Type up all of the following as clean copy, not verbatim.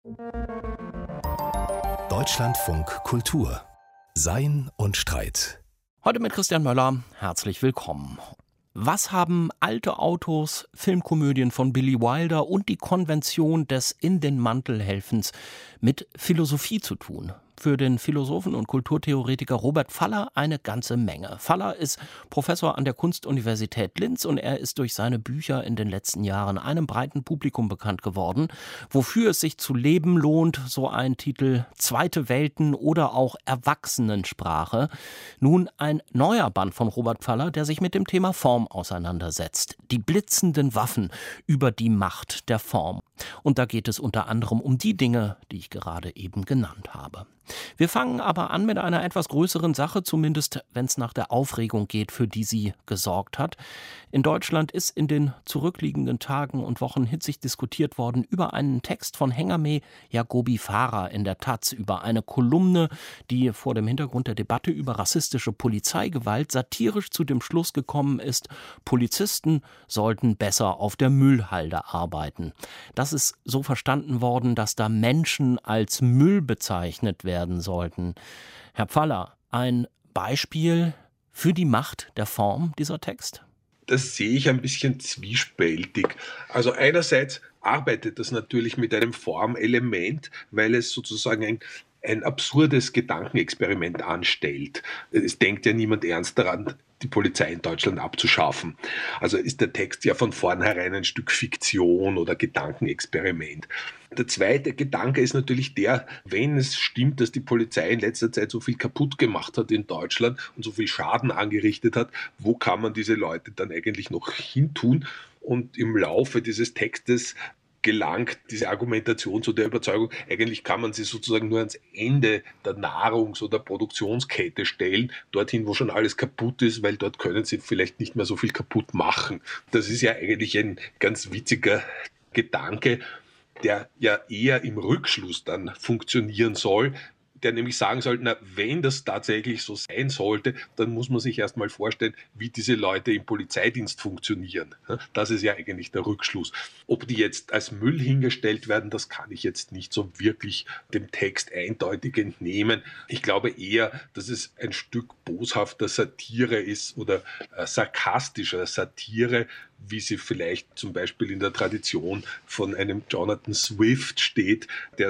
Deutschlandfunk Kultur. Sein und Streit. Heute mit Christian Möller. Herzlich willkommen. Was haben alte Autos, Filmkomödien von Billy Wilder und die Konvention des In-den-Mantel-Helfens mit Philosophie zu tun? Für den Philosophen und Kulturtheoretiker Robert Faller eine ganze Menge. Faller ist Professor an der Kunstuniversität Linz und er ist durch seine Bücher in den letzten Jahren einem breiten Publikum bekannt geworden. Wofür es sich zu leben lohnt, so ein Titel, Zweite Welten oder auch Erwachsenensprache. Nun ein neuer Band von Robert Faller, der sich mit dem Thema Form auseinandersetzt. Die blitzenden Waffen über die Macht der Form. Und da geht es unter anderem um die Dinge, die ich gerade eben genannt habe. Wir fangen aber an mit einer etwas größeren Sache, zumindest wenn es nach der Aufregung geht, für die sie gesorgt hat. In Deutschland ist in den zurückliegenden Tagen und Wochen hitzig diskutiert worden über einen Text von Hengame Yagobi Farah in der Taz, über eine Kolumne, die vor dem Hintergrund der Debatte über rassistische Polizeigewalt satirisch zu dem Schluss gekommen ist, Polizisten sollten besser auf der Müllhalde arbeiten. Das ist so verstanden worden, dass da Menschen als Müll bezeichnet werden sollten. Herr Pfaller, ein Beispiel für die Macht der Form, dieser Text? Das sehe ich ein bisschen zwiespältig. Also einerseits arbeitet das natürlich mit einem Formelement, weil es sozusagen ein absurdes Gedankenexperiment anstellt. Es denkt ja niemand ernst daran, die Polizei in Deutschland abzuschaffen. Also ist der Text ja von vornherein ein Stück Fiktion oder Gedankenexperiment. Der zweite Gedanke ist natürlich der, wenn es stimmt, dass die Polizei in letzter Zeit so viel kaputt gemacht hat in Deutschland und so viel Schaden angerichtet hat, wo kann man diese Leute dann eigentlich noch hintun? Und im Laufe dieses Textes gelangt diese Argumentation zu der Überzeugung, eigentlich kann man sie sozusagen nur ans Ende der Nahrungs- oder Produktionskette stellen, dorthin, wo schon alles kaputt ist, weil dort können sie vielleicht nicht mehr so viel kaputt machen. Das ist ja eigentlich ein ganz witziger Gedanke, der ja eher im Rückschluss dann funktionieren soll, der nämlich sagen soll, na, wenn das tatsächlich so sein sollte, dann muss man sich erst mal vorstellen, wie diese Leute im Polizeidienst funktionieren. Das ist ja eigentlich der Rückschluss. Ob die jetzt als Müll hingestellt werden, das kann ich jetzt nicht so wirklich dem Text eindeutig entnehmen. Ich glaube eher, dass es ein Stück boshafter Satire ist oder sarkastischer Satire, wie sie vielleicht zum Beispiel in der Tradition von einem Jonathan Swift steht, der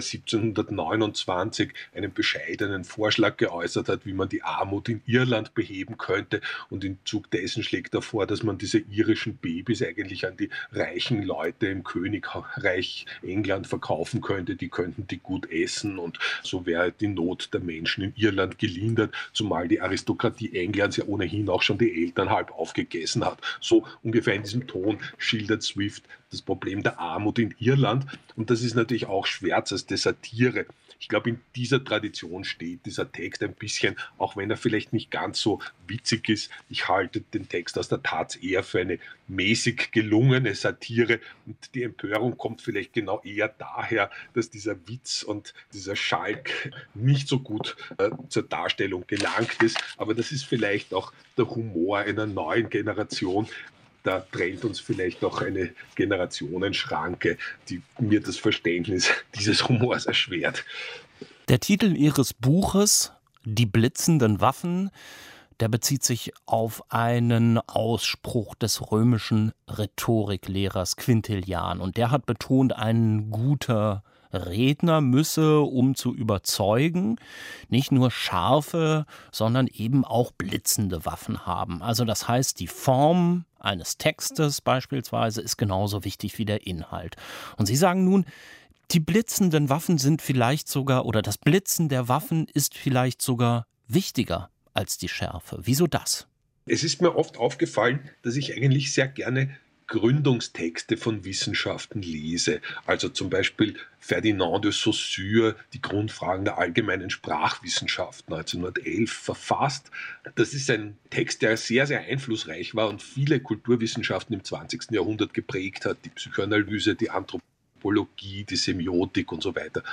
1729 einen bescheidenen Vorschlag geäußert hat, wie man die Armut in Irland beheben könnte. Und im Zug dessen schlägt er vor, dass man diese irischen Babys eigentlich an die reichen Leute im Königreich England verkaufen könnte. Die könnten die gut essen und so wäre die Not der Menschen in Irland gelindert, zumal die Aristokratie Englands ja ohnehin auch schon die Eltern halb aufgegessen hat. So ungefähr in diesem Ton schildert Swift das Problem der Armut in Irland. Und das ist natürlich auch schwärzeste Satire. Ich glaube, in dieser Tradition steht dieser Text ein bisschen, auch wenn er vielleicht nicht ganz so witzig ist. Ich halte den Text aus der Taz eher für eine mäßig gelungene Satire. Und die Empörung kommt vielleicht genau eher daher, dass dieser Witz und dieser Schalk nicht so gut zur Darstellung gelangt ist. Aber das ist vielleicht auch der Humor einer neuen Generation. Da trennt uns vielleicht auch eine Generationenschranke, die mir das Verständnis dieses Humors erschwert. Der Titel Ihres Buches, Die blitzenden Waffen, der bezieht sich auf einen Ausspruch des römischen Rhetoriklehrers Quintilian. Und der hat betont, ein guter Redner müsse, um zu überzeugen, nicht nur scharfe, sondern eben auch blitzende Waffen haben. Also das heißt, die Form eines Textes beispielsweise ist genauso wichtig wie der Inhalt. Und Sie sagen nun, die blitzenden Waffen sind vielleicht sogar, oder das Blitzen der Waffen ist vielleicht sogar wichtiger als die Schärfe. Wieso das? Es ist mir oft aufgefallen, dass ich eigentlich sehr gerne Gründungstexte von Wissenschaften lese. Also zum Beispiel Ferdinand de Saussure, die Grundfragen der allgemeinen Sprachwissenschaften 1911 verfasst. Das ist ein Text, der sehr, sehr einflussreich war und viele Kulturwissenschaften im 20. Jahrhundert geprägt hat. Die Psychoanalyse, die Anthropologie, die Semiotik und so weiter.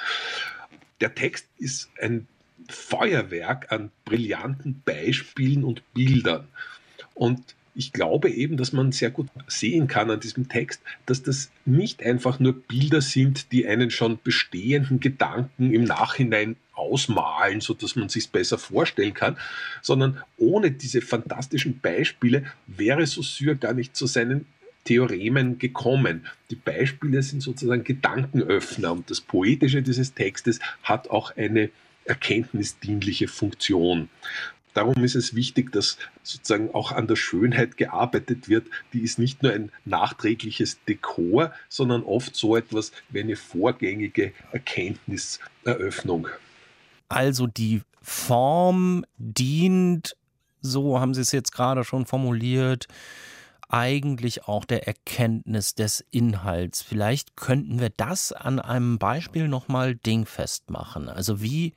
Der Text ist ein Feuerwerk an brillanten Beispielen und Bildern. Und ich glaube eben, dass man sehr gut sehen kann an diesem Text, dass das nicht einfach nur Bilder sind, die einen schon bestehenden Gedanken im Nachhinein ausmalen, sodass man sich besser vorstellen kann, sondern ohne diese fantastischen Beispiele wäre Saussure gar nicht zu seinen Theoremen gekommen. Die Beispiele sind sozusagen Gedankenöffner und das Poetische dieses Textes hat auch eine erkenntnisdienliche Funktion. Darum ist es wichtig, dass sozusagen auch an der Schönheit gearbeitet wird. Die ist nicht nur ein nachträgliches Dekor, sondern oft so etwas wie eine vorgängige Erkenntniseröffnung. Also die Form dient, so haben Sie es jetzt gerade schon formuliert, eigentlich auch der Erkenntnis des Inhalts. Vielleicht könnten wir das an einem Beispiel nochmal dingfest machen. Also wie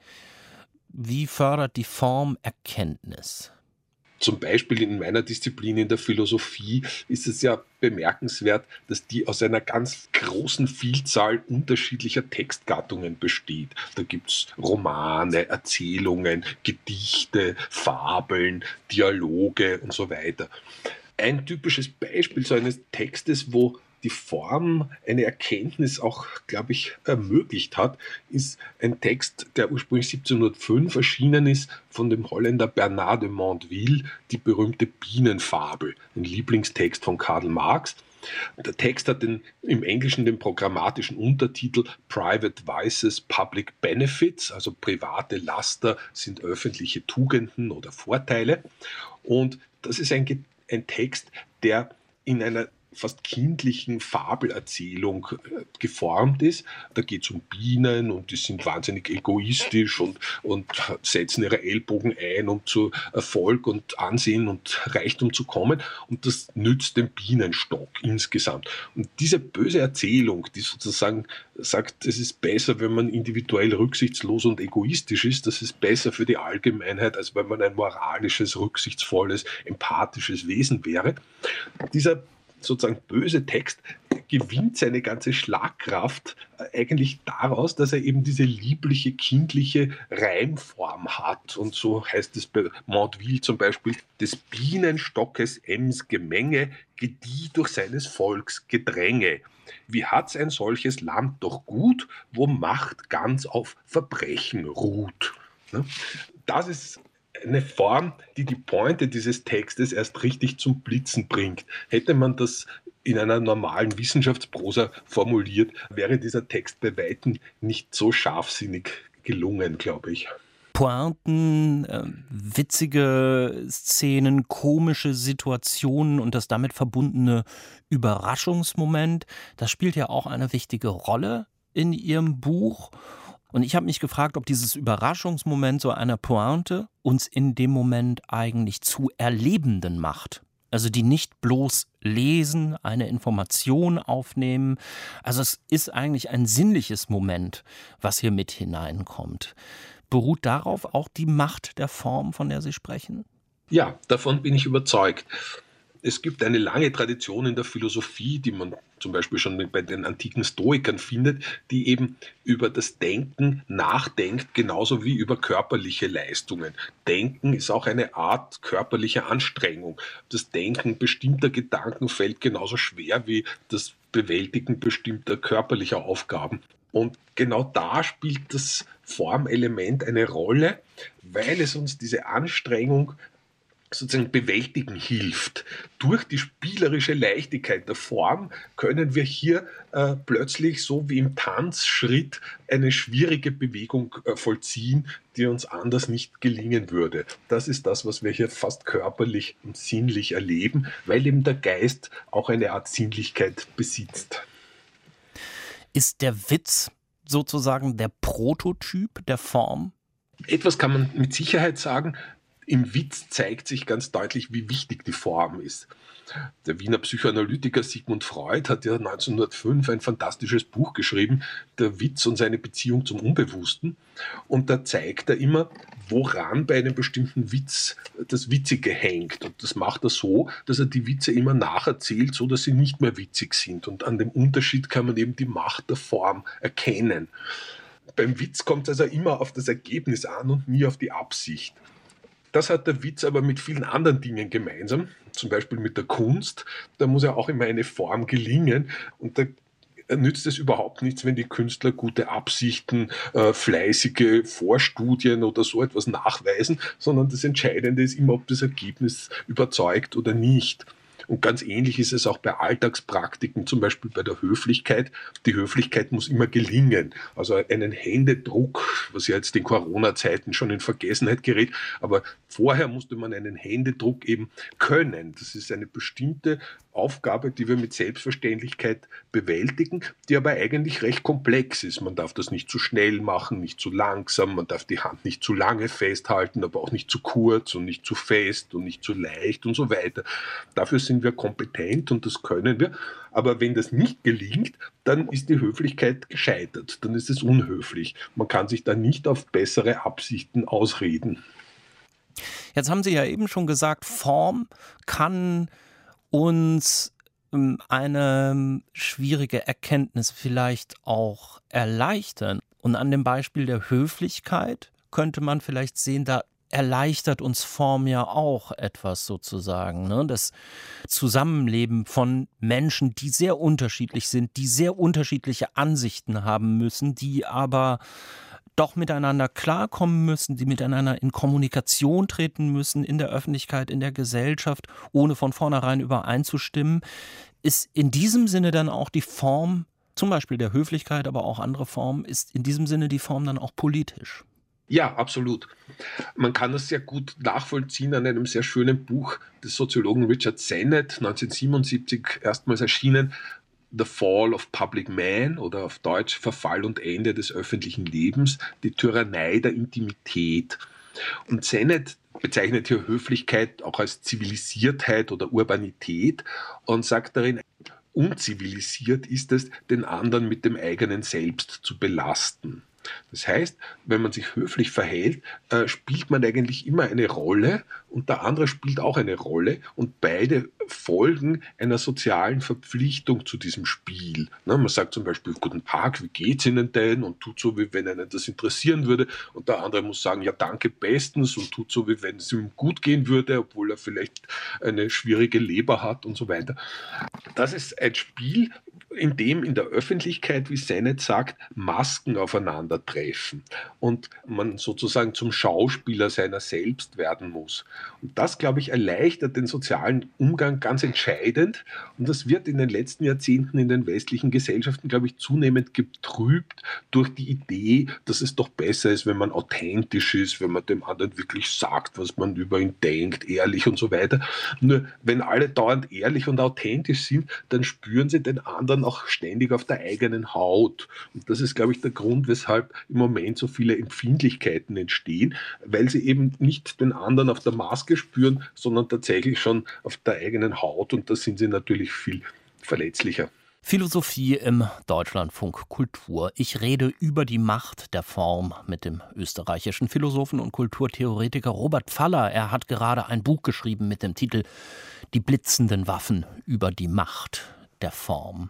fördert die Form Erkenntnis? Zum Beispiel in meiner Disziplin, in der Philosophie, ist es ja bemerkenswert, dass die aus einer ganz großen Vielzahl unterschiedlicher Textgattungen besteht. Da gibt es Romane, Erzählungen, Gedichte, Fabeln, Dialoge und so weiter. Ein typisches Beispiel so eines Textes, wo die Form eine Erkenntnis auch, glaube ich, ermöglicht hat, ist ein Text, der ursprünglich 1705 erschienen ist, von dem Holländer Bernard de Mondeville, die berühmte Bienenfabel, ein Lieblingstext von Karl Marx. Der Text hat im Englischen den programmatischen Untertitel Private Vices, Public Benefits, also private Laster sind öffentliche Tugenden oder Vorteile. Und das ist ein Text, der in einer fast kindlichen Fabelerzählung geformt ist. Da geht es um Bienen und die sind wahnsinnig egoistisch und setzen ihre Ellbogen ein, um zu Erfolg und Ansehen und Reichtum zu kommen. Und das nützt dem Bienenstock insgesamt. Und diese böse Erzählung, die sozusagen sagt, es ist besser, wenn man individuell rücksichtslos und egoistisch ist, das ist besser für die Allgemeinheit, als wenn man ein moralisches, rücksichtsvolles, empathisches Wesen wäre. Dieser sozusagen böse Text gewinnt seine ganze Schlagkraft eigentlich daraus, dass er eben diese liebliche, kindliche Reimform hat. Und so heißt es bei Mondeville zum Beispiel, des Bienenstockes Ems Gemenge gedieh durch seines Volks Gedränge. Wie hat's ein solches Land doch gut, wo Macht ganz auf Verbrechen ruht? Das ist eine Form, die Pointe dieses Textes erst richtig zum Blitzen bringt. Hätte man das in einer normalen Wissenschaftsprosa formuliert, wäre dieser Text bei weitem nicht so scharfsinnig gelungen, glaube ich. Pointen, witzige Szenen, komische Situationen und das damit verbundene Überraschungsmoment, das spielt ja auch eine wichtige Rolle in Ihrem Buch. Und ich habe mich gefragt, ob dieses Überraschungsmoment so einer Pointe uns in dem Moment eigentlich zu Erlebenden macht. Also die nicht bloß lesen, eine Information aufnehmen. Also es ist eigentlich ein sinnliches Moment, was hier mit hineinkommt. Beruht darauf auch die Macht der Form, von der Sie sprechen? Ja, davon bin ich überzeugt. Es gibt eine lange Tradition in der Philosophie, die man zum Beispiel schon bei den antiken Stoikern findet, die eben über das Denken nachdenkt, genauso wie über körperliche Leistungen. Denken ist auch eine Art körperlicher Anstrengung. Das Denken bestimmter Gedanken fällt genauso schwer wie das Bewältigen bestimmter körperlicher Aufgaben. Und genau da spielt das Formelement eine Rolle, weil es uns diese Anstrengung sozusagen bewältigen hilft. Durch die spielerische Leichtigkeit der Form können wir hier plötzlich so wie im Tanzschritt eine schwierige Bewegung vollziehen, die uns anders nicht gelingen würde. Das ist das, was wir hier fast körperlich und sinnlich erleben, weil eben der Geist auch eine Art Sinnlichkeit besitzt. Ist der Witz sozusagen der Prototyp der Form? Etwas kann man mit Sicherheit sagen. Im Witz zeigt sich ganz deutlich, wie wichtig die Form ist. Der Wiener Psychoanalytiker Sigmund Freud hat ja 1905 ein fantastisches Buch geschrieben, Der Witz und seine Beziehung zum Unbewussten. Und da zeigt er immer, woran bei einem bestimmten Witz das Witzige hängt. Und das macht er so, dass er die Witze immer nacherzählt, so dass sie nicht mehr witzig sind. Und an dem Unterschied kann man eben die Macht der Form erkennen. Beim Witz kommt es also immer auf das Ergebnis an und nie auf die Absicht. Das hat der Witz aber mit vielen anderen Dingen gemeinsam, zum Beispiel mit der Kunst. Da muss ja auch immer eine Form gelingen und da nützt es überhaupt nichts, wenn die Künstler gute Absichten, fleißige Vorstudien oder so etwas nachweisen, sondern das Entscheidende ist immer, ob das Ergebnis überzeugt oder nicht. Und ganz ähnlich ist es auch bei Alltagspraktiken, zum Beispiel bei der Höflichkeit. Die Höflichkeit muss immer gelingen. Also einen Händedruck, was ja jetzt in Corona-Zeiten schon in Vergessenheit gerät, aber vorher musste man einen Händedruck eben können. Das ist eine bestimmte Aufgabe, die wir mit Selbstverständlichkeit bewältigen, die aber eigentlich recht komplex ist. Man darf das nicht zu schnell machen, nicht zu langsam, man darf die Hand nicht zu lange festhalten, aber auch nicht zu kurz und nicht zu fest und nicht zu leicht und so weiter. Dafür sind wir kompetent und das können wir. Aber wenn das nicht gelingt, dann ist die Höflichkeit gescheitert, dann ist es unhöflich. Man kann sich da nicht auf bessere Absichten ausreden. Jetzt haben Sie ja eben schon gesagt, Form kann uns eine schwierige Erkenntnis vielleicht auch erleichtern. Und an dem Beispiel der Höflichkeit könnte man vielleicht sehen, da erleichtert uns Form ja auch etwas sozusagen. Ne? Das Zusammenleben von Menschen, die sehr unterschiedlich sind, die sehr unterschiedliche Ansichten haben müssen, die aber doch miteinander klarkommen müssen, die miteinander in Kommunikation treten müssen, in der Öffentlichkeit, in der Gesellschaft, ohne von vornherein übereinzustimmen, ist in diesem Sinne dann auch die Form, zum Beispiel der Höflichkeit, aber auch andere Formen, ist in diesem Sinne die Form dann auch politisch. Ja, absolut. Man kann das sehr gut nachvollziehen an einem sehr schönen Buch des Soziologen Richard Sennett, 1977 erstmals erschienen, The Fall of Public Man oder auf Deutsch Verfall und Ende des öffentlichen Lebens, die Tyrannei der Intimität. Und Sennett bezeichnet hier Höflichkeit auch als Zivilisiertheit oder Urbanität und sagt darin, unzivilisiert ist es, den anderen mit dem eigenen Selbst zu belasten. Das heißt, wenn man sich höflich verhält, spielt man eigentlich immer eine Rolle und der andere spielt auch eine Rolle und beide folgen einer sozialen Verpflichtung zu diesem Spiel. Man sagt zum Beispiel, guten Tag, wie geht's Ihnen denn? Und tut so, wie wenn einen das interessieren würde. Und der andere muss sagen, ja danke bestens und tut so, wie wenn es ihm gut gehen würde, obwohl er vielleicht eine schwierige Leber hat und so weiter. Das ist ein Spiel, in dem in der Öffentlichkeit, wie Sennett sagt, Masken aufeinandertreffen und man sozusagen zum Schauspieler seiner selbst werden muss. Und das, glaube ich, erleichtert den sozialen Umgang ganz entscheidend und das wird in den letzten Jahrzehnten in den westlichen Gesellschaften, glaube ich, zunehmend getrübt durch die Idee, dass es doch besser ist, wenn man authentisch ist, wenn man dem anderen wirklich sagt, was man über ihn denkt, ehrlich und so weiter. Nur wenn alle dauernd ehrlich und authentisch sind, dann spüren sie den anderen auch ständig auf der eigenen Haut. Und das ist, glaube ich, der Grund, weshalb im Moment so viele Empfindlichkeiten entstehen, weil sie eben nicht den anderen auf der Maske spüren, sondern tatsächlich schon auf der eigenen Haut. Und da sind sie natürlich viel verletzlicher. Philosophie im Deutschlandfunk Kultur. Ich rede über die Macht der Form mit dem österreichischen Philosophen und Kulturtheoretiker Robert Pfaller. Er hat gerade ein Buch geschrieben mit dem Titel Die blitzenden Waffen über die Macht der Form.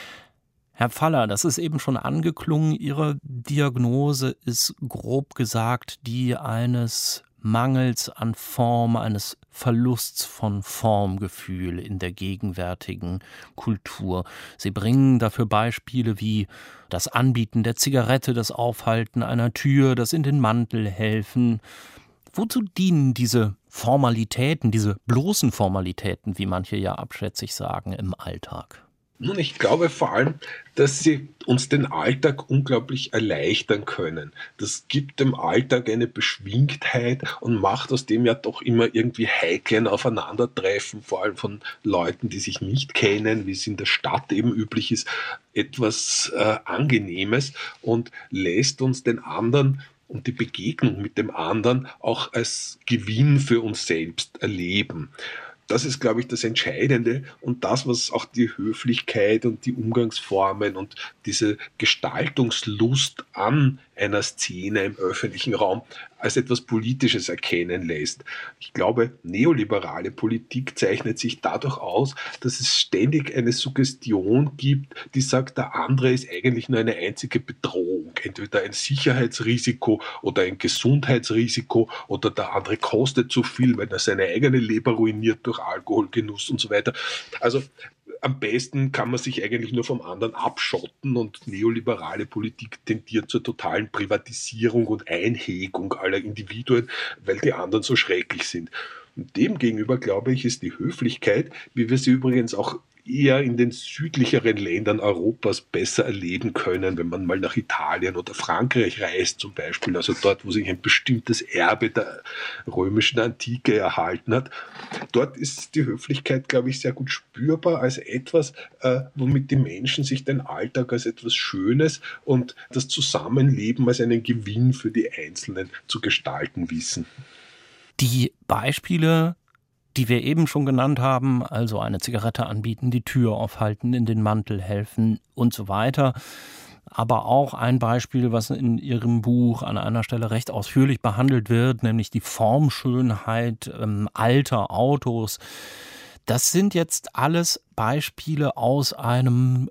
Herr Pfaller, das ist eben schon angeklungen. Ihre Diagnose ist grob gesagt die eines Mangels an Form, eines Verlusts von Formgefühl in der gegenwärtigen Kultur. Sie bringen dafür Beispiele wie das Anbieten der Zigarette, das Aufhalten einer Tür, das in den Mantel helfen. Wozu dienen diese Formalitäten, diese bloßen Formalitäten, wie manche ja abschätzig sagen, im Alltag? Nun, ich glaube vor allem, dass sie uns den Alltag unglaublich erleichtern können. Das gibt dem Alltag eine Beschwingtheit und macht aus dem ja doch immer irgendwie heiklen Aufeinandertreffen, vor allem von Leuten, die sich nicht kennen, wie es in der Stadt eben üblich ist, etwas Angenehmes und lässt uns den anderen und die Begegnung mit dem anderen auch als Gewinn für uns selbst erleben. Das ist, glaube ich, das Entscheidende und das, was auch die Höflichkeit und die Umgangsformen und diese Gestaltungslust an einer Szene im öffentlichen Raum als etwas Politisches erkennen lässt. Ich glaube, neoliberale Politik zeichnet sich dadurch aus, dass es ständig eine Suggestion gibt, die sagt, der andere ist eigentlich nur eine einzige Bedrohung. Entweder ein Sicherheitsrisiko oder ein Gesundheitsrisiko oder der andere kostet zu viel, weil er seine eigene Leber ruiniert durch Alkoholgenuss und so weiter. Also am besten kann man sich eigentlich nur vom anderen abschotten, und neoliberale Politik tendiert zur totalen Privatisierung und Einhegung aller Individuen, weil die anderen so schrecklich sind. Und demgegenüber, glaube ich, ist die Höflichkeit, wie wir sie übrigens auch eher in den südlicheren Ländern Europas besser erleben können, wenn man mal nach Italien oder Frankreich reist zum Beispiel, also dort, wo sich ein bestimmtes Erbe der römischen Antike erhalten hat. Dort ist die Höflichkeit, glaube ich, sehr gut spürbar als etwas, womit die Menschen sich den Alltag als etwas Schönes und das Zusammenleben als einen Gewinn für die Einzelnen zu gestalten wissen. Die Beispiele, die wir eben schon genannt haben, also eine Zigarette anbieten, die Tür aufhalten, in den Mantel helfen und so weiter. Aber auch ein Beispiel, was in Ihrem Buch an einer Stelle recht ausführlich behandelt wird, nämlich die Formschönheit alter Autos. Das sind jetzt alles Beispiele aus einem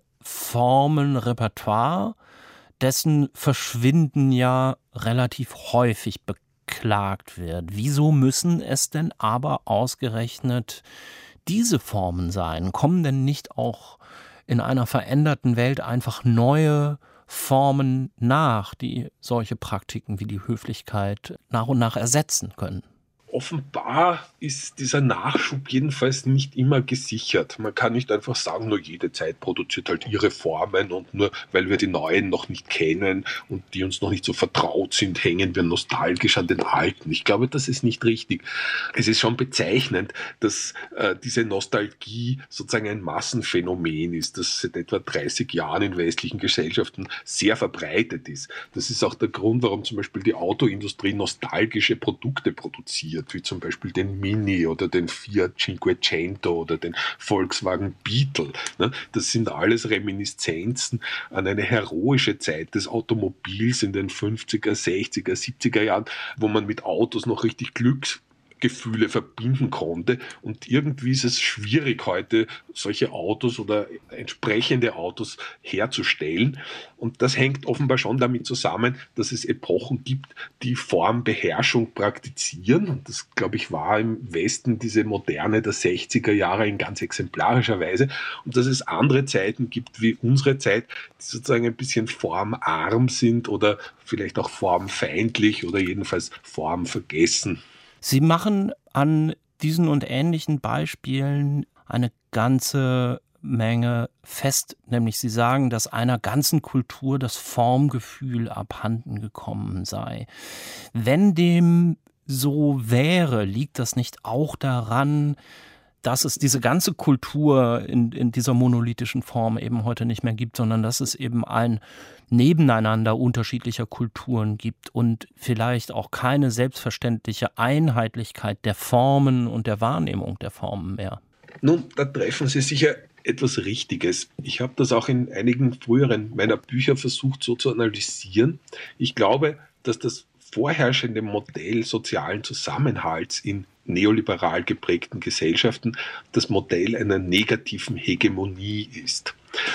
Formenrepertoire, dessen Verschwinden ja relativ häufig beklagt wird. Wieso müssen es denn aber ausgerechnet diese Formen sein? Kommen denn nicht auch in einer veränderten Welt einfach neue Formen nach, die solche Praktiken wie die Höflichkeit nach und nach ersetzen können? Offenbar ist dieser Nachschub jedenfalls nicht immer gesichert. Man kann nicht einfach sagen, nur jede Zeit produziert halt ihre Formen, und nur weil wir die neuen noch nicht kennen und die uns noch nicht so vertraut sind, hängen wir nostalgisch an den alten. Ich glaube, das ist nicht richtig. Es ist schon bezeichnend, dass diese Nostalgie sozusagen ein Massenphänomen ist, das seit etwa 30 Jahren in westlichen Gesellschaften sehr verbreitet ist. Das ist auch der Grund, warum zum Beispiel die Autoindustrie nostalgische Produkte produziert, wie zum Beispiel den Mini oder den Fiat Cinquecento oder den Volkswagen Beetle. Das sind alles Reminiszenzen an eine heroische Zeit des Automobils in den 50er, 60er, 70er Jahren, wo man mit Autos noch richtig Glücksgefühle verbinden konnte, und irgendwie ist es schwierig, heute solche Autos oder entsprechende Autos herzustellen, und das hängt offenbar schon damit zusammen, dass es Epochen gibt, die Formbeherrschung praktizieren, und das, glaube ich, war im Westen diese Moderne der 60er Jahre in ganz exemplarischer Weise, und dass es andere Zeiten gibt wie unsere Zeit, die sozusagen ein bisschen formarm sind oder vielleicht auch formfeindlich oder jedenfalls formvergessen. Sie machen an diesen und ähnlichen Beispielen eine ganze Menge fest, nämlich Sie sagen, dass einer ganzen Kultur das Formgefühl abhanden gekommen sei. Wenn dem so wäre, liegt das nicht auch daran, dass es diese ganze Kultur in dieser monolithischen Form eben heute nicht mehr gibt, sondern dass es eben ein Nebeneinander unterschiedlicher Kulturen gibt und vielleicht auch keine selbstverständliche Einheitlichkeit der Formen und der Wahrnehmung der Formen mehr? Nun, da treffen Sie sicher etwas Richtiges. Ich habe das auch in einigen früheren meiner Bücher versucht so zu analysieren. Ich glaube, dass das vorherrschende Modell sozialen Zusammenhalts in neoliberal geprägten Gesellschaften das Modell einer negativen Hegemonie ist.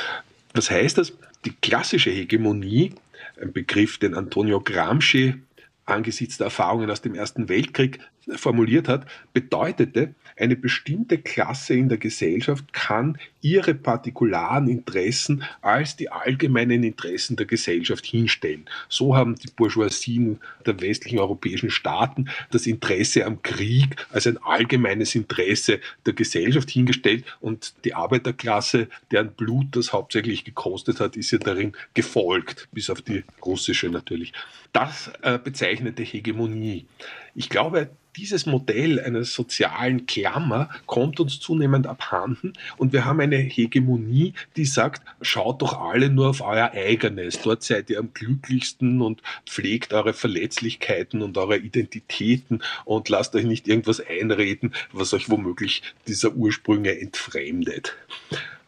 Was heißt das? Die klassische Hegemonie, ein Begriff, den Antonio Gramsci angesichts der Erfahrungen aus dem Ersten Weltkrieg formuliert hat, bedeutete, eine bestimmte Klasse in der Gesellschaft kann ihre partikularen Interessen als die allgemeinen Interessen der Gesellschaft hinstellen. So haben die Bourgeoisien der westlichen europäischen Staaten das Interesse am Krieg als ein allgemeines Interesse der Gesellschaft hingestellt, und die Arbeiterklasse, deren Blut das hauptsächlich gekostet hat, ist ja darin gefolgt, bis auf die russische natürlich. Das bezeichnete Hegemonie. Ich glaube, dieses Modell einer sozialen Klammer kommt uns zunehmend abhanden, und wir haben eine Hegemonie, die sagt, schaut doch alle nur auf euer eigenes, dort seid ihr am glücklichsten und pflegt eure Verletzlichkeiten und eure Identitäten und lasst euch nicht irgendwas einreden, was euch womöglich dieser Ursprünge entfremdet.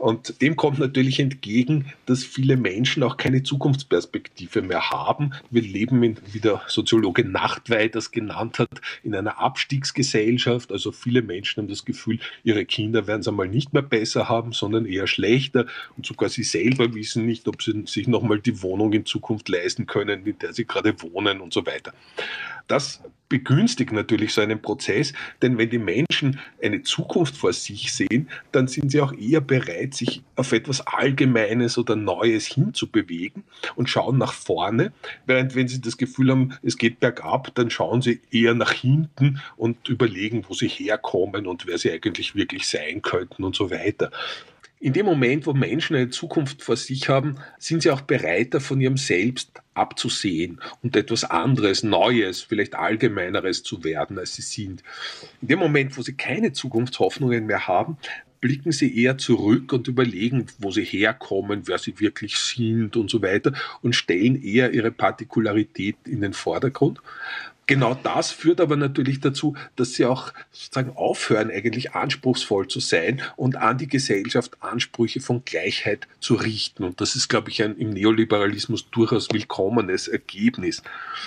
Und dem kommt natürlich entgegen, dass viele Menschen auch keine Zukunftsperspektive mehr haben. Wir leben wie der Soziologe Nachtwey das genannt hat, in einer Abstiegsgesellschaft. Also viele Menschen haben das Gefühl, ihre Kinder werden es einmal nicht mehr besser haben, sondern eher schlechter. Und sogar sie selber wissen nicht, ob sie sich nochmal die Wohnung in Zukunft leisten können, in der sie gerade wohnen und so weiter. Das begünstigt natürlich so einen Prozess, denn wenn die Menschen eine Zukunft vor sich sehen, dann sind sie auch eher bereit, sich auf etwas Allgemeines oder Neues hinzubewegen und schauen nach vorne, während wenn sie das Gefühl haben, es geht bergab, dann schauen sie eher nach hinten und überlegen, wo sie herkommen und wer sie eigentlich wirklich sein könnten und so weiter. In dem Moment, wo Menschen eine Zukunft vor sich haben, sind sie auch bereiter, von ihrem Selbst abzusehen und etwas anderes, Neues, vielleicht Allgemeineres zu werden, als sie sind. In dem Moment, wo sie keine Zukunftshoffnungen mehr haben, blicken sie eher zurück und überlegen, wo sie herkommen, wer sie wirklich sind und so weiter und stellen eher ihre Partikularität in den Vordergrund. Genau das führt aber natürlich dazu, dass sie auch sozusagen aufhören, eigentlich anspruchsvoll zu sein und an die Gesellschaft Ansprüche von Gleichheit zu richten. Und das ist, glaube ich, ein im Neoliberalismus durchaus willkommenes Ergebnis.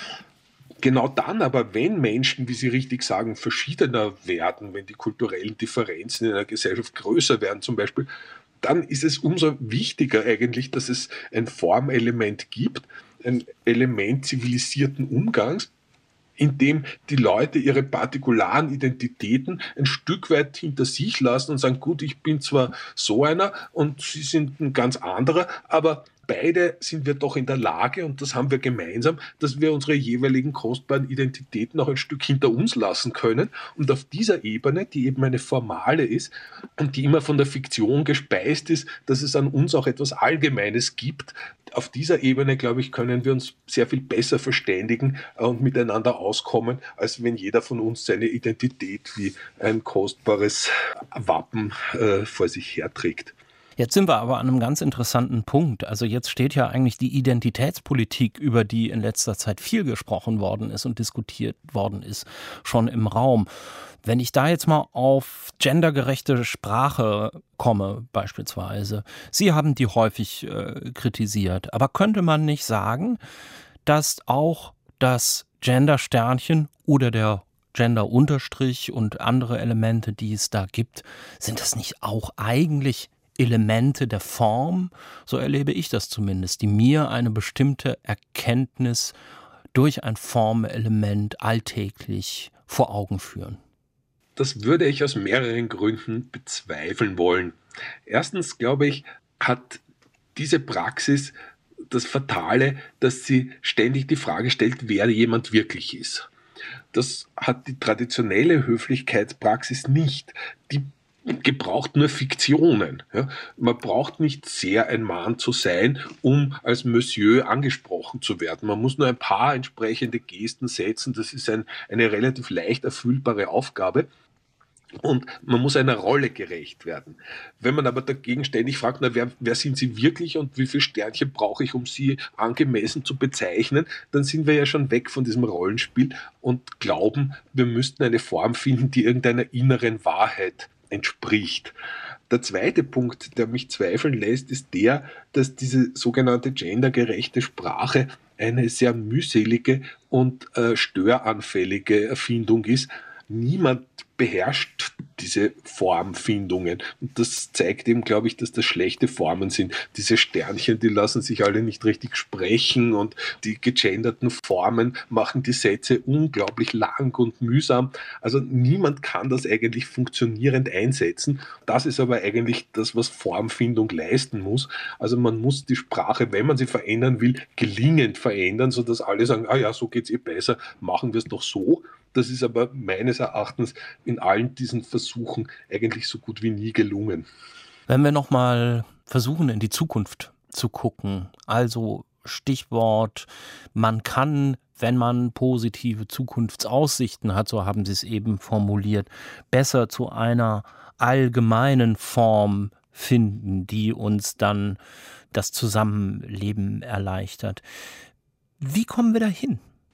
Genau dann aber, wenn Menschen, wie Sie richtig sagen, verschiedener werden, wenn die kulturellen Differenzen in einer Gesellschaft größer werden zum Beispiel, dann ist es umso wichtiger eigentlich, dass es ein Formelement gibt, ein Element zivilisierten Umgangs, in dem die Leute ihre partikularen Identitäten ein Stück weit hinter sich lassen und sagen, gut, ich bin zwar so einer und Sie sind ein ganz anderer, aber beide sind wir doch in der Lage, und das haben wir gemeinsam, dass wir unsere jeweiligen kostbaren Identitäten auch ein Stück hinter uns lassen können. Und auf dieser Ebene, die eben eine formale ist und die immer von der Fiktion gespeist ist, dass es an uns auch etwas Allgemeines gibt, auf dieser Ebene, glaube ich, können wir uns sehr viel besser verständigen und miteinander auskommen, als wenn jeder von uns seine Identität wie ein kostbares Wappen vor sich herträgt. Jetzt sind wir aber an einem ganz interessanten Punkt. Also jetzt steht ja eigentlich die Identitätspolitik, über die in letzter Zeit viel gesprochen worden ist und diskutiert worden ist, schon im Raum. Wenn ich da jetzt mal auf gendergerechte Sprache komme beispielsweise, Sie haben die häufig kritisiert, aber könnte man nicht sagen, dass auch das Gender-Sternchen oder der Gender-Unterstrich und andere Elemente, die es da gibt, sind das nicht auch eigentlich Elemente der Form, so erlebe ich das zumindest, die mir eine bestimmte Erkenntnis durch ein Formelement alltäglich vor Augen führen? Das würde ich aus mehreren Gründen bezweifeln wollen. Erstens, glaube ich, hat diese Praxis das Fatale, dass sie ständig die Frage stellt, wer jemand wirklich ist. Das hat die traditionelle Höflichkeitspraxis nicht. Die gebraucht nur Fiktionen. Ja. Man braucht nicht sehr ein Mann zu sein, um als Monsieur angesprochen zu werden. Man muss nur ein paar entsprechende Gesten setzen. Das ist eine relativ leicht erfüllbare Aufgabe. Und man muss einer Rolle gerecht werden. Wenn man aber dagegen ständig fragt, na, wer sind Sie wirklich und wie viele Sternchen brauche ich, um Sie angemessen zu bezeichnen, dann sind wir ja schon weg von diesem Rollenspiel und glauben, wir müssten eine Form finden, die irgendeiner inneren Wahrheit entspricht. Der zweite Punkt, der mich zweifeln lässt, ist der, dass diese sogenannte gendergerechte Sprache eine sehr mühselige und störanfällige Erfindung ist. Niemand beherrscht diese Formfindungen. Und das zeigt eben, glaube ich, dass das schlechte Formen sind. Diese Sternchen, die lassen sich alle nicht richtig sprechen und die gegenderten Formen machen die Sätze unglaublich lang und mühsam. Also niemand kann das eigentlich funktionierend einsetzen. Das ist aber eigentlich das, was Formfindung leisten muss. Also man muss die Sprache, wenn man sie verändern will, gelingend verändern, sodass alle sagen, ah ja, so geht's besser, machen wir es doch so. Das ist aber meines Erachtens in allen diesen Versuchen eigentlich so gut wie nie gelungen. Wenn wir nochmal versuchen, in die Zukunft zu gucken, also Stichwort, man kann, wenn man positive Zukunftsaussichten hat, so haben Sie es eben formuliert, besser zu einer allgemeinen Form finden, die uns dann das Zusammenleben erleichtert. Wie kommen wir dahin?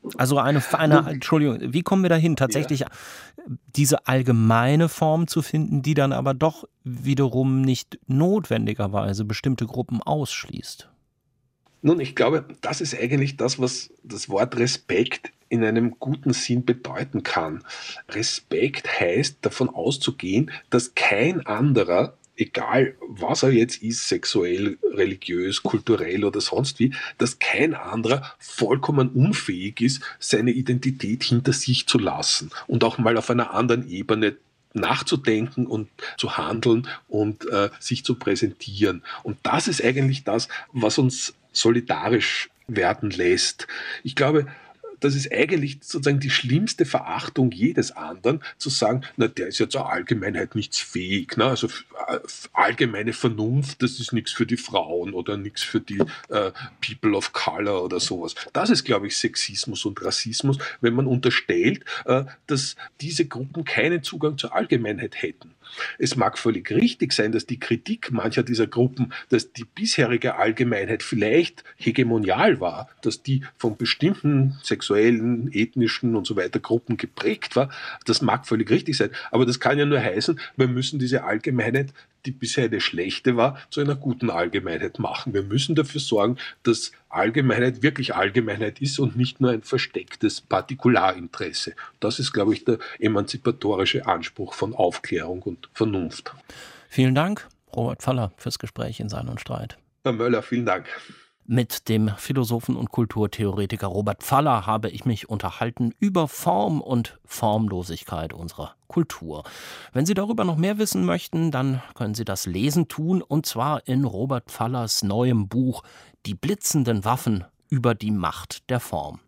Also Entschuldigung, wie kommen wir dahin, tatsächlich diese allgemeine Form zu finden, die dann aber doch wiederum nicht notwendigerweise bestimmte Gruppen ausschließt? Nun, ich glaube, das ist eigentlich das, was das Wort Respekt in einem guten Sinn bedeuten kann. Respekt heißt, davon auszugehen, dass kein anderer, egal was er jetzt ist, sexuell, religiös, kulturell oder sonst wie, dass kein anderer vollkommen unfähig ist, seine Identität hinter sich zu lassen und auch mal auf einer anderen Ebene nachzudenken und zu handeln und sich zu präsentieren. Und das ist eigentlich das, was uns solidarisch werden lässt. Ich glaube, das ist eigentlich sozusagen die schlimmste Verachtung jedes anderen, zu sagen, na, der ist ja zur Allgemeinheit nichts fähig. Ne? Also allgemeine Vernunft, das ist nichts für die Frauen oder nichts für die People of Color oder sowas. Das ist, glaube ich, Sexismus und Rassismus, wenn man unterstellt, dass diese Gruppen keinen Zugang zur Allgemeinheit hätten. Es mag völlig richtig sein, dass die Kritik mancher dieser Gruppen, dass die bisherige Allgemeinheit vielleicht hegemonial war, dass die von bestimmten sexuellen, ethnischen und so weiter Gruppen geprägt war. Das mag völlig richtig sein, aber das kann ja nur heißen, wir müssen diese Allgemeinheit, die bisher eine schlechte war, zu einer guten Allgemeinheit machen. Wir müssen dafür sorgen, dass Allgemeinheit wirklich Allgemeinheit ist und nicht nur ein verstecktes Partikularinteresse. Das ist, glaube ich, der emanzipatorische Anspruch von Aufklärung und Vernunft. Vielen Dank, Robert Pfaller, fürs Gespräch in Sein und Streit. Herr Möller, vielen Dank. Mit dem Philosophen und Kulturtheoretiker Robert Pfaller habe ich mich unterhalten über Form und Formlosigkeit unserer Kultur. Wenn Sie darüber noch mehr wissen möchten, dann können Sie das lesen tun, und zwar in Robert Pfallers neuem Buch »Die blitzenden Waffen über die Macht der Form«.